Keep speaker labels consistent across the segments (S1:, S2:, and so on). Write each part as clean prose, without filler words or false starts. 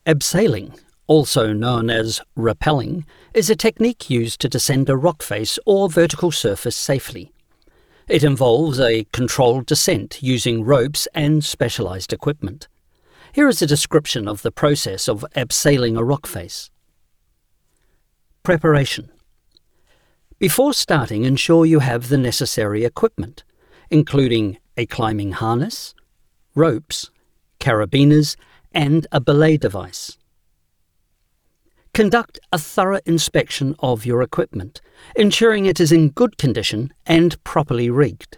S1: Abseiling, also known as rappelling, is a technique used to descend a rock face or vertical surface safely. It involves a controlled descent using ropes and specialized equipment. Here is a description of the process of abseiling a rock face. Preparation. Before starting, ensure you have the necessary equipment, including a climbing harness, ropes, carabiners, and a belay device. Conduct a thorough inspection of your equipment, ensuring it is in good condition and properly rigged.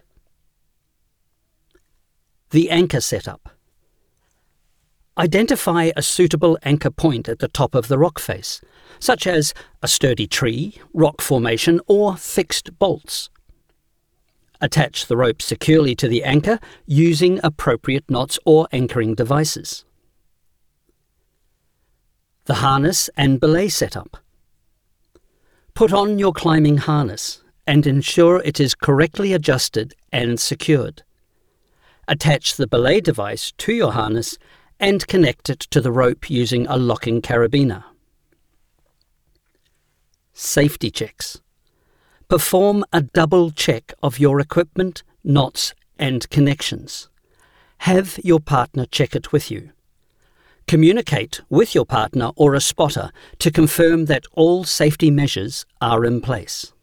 S1: The anchor setup. Identify a suitable anchor point at the top of the rock face, such as a sturdy tree, rock formation, or fixed bolts. Attach the rope securely to the anchor using appropriate knots or anchoring devices. The harness and belay setup. Put on your climbing harness and ensure it is correctly adjusted and secured. Attach the belay device to your harness and connect it to the rope using a locking carabiner. Safety checks. Perform a double check of your equipment, knots, and connections. Have your partner check it with you. Communicate with your partner or a spotter to confirm that all safety measures are in place.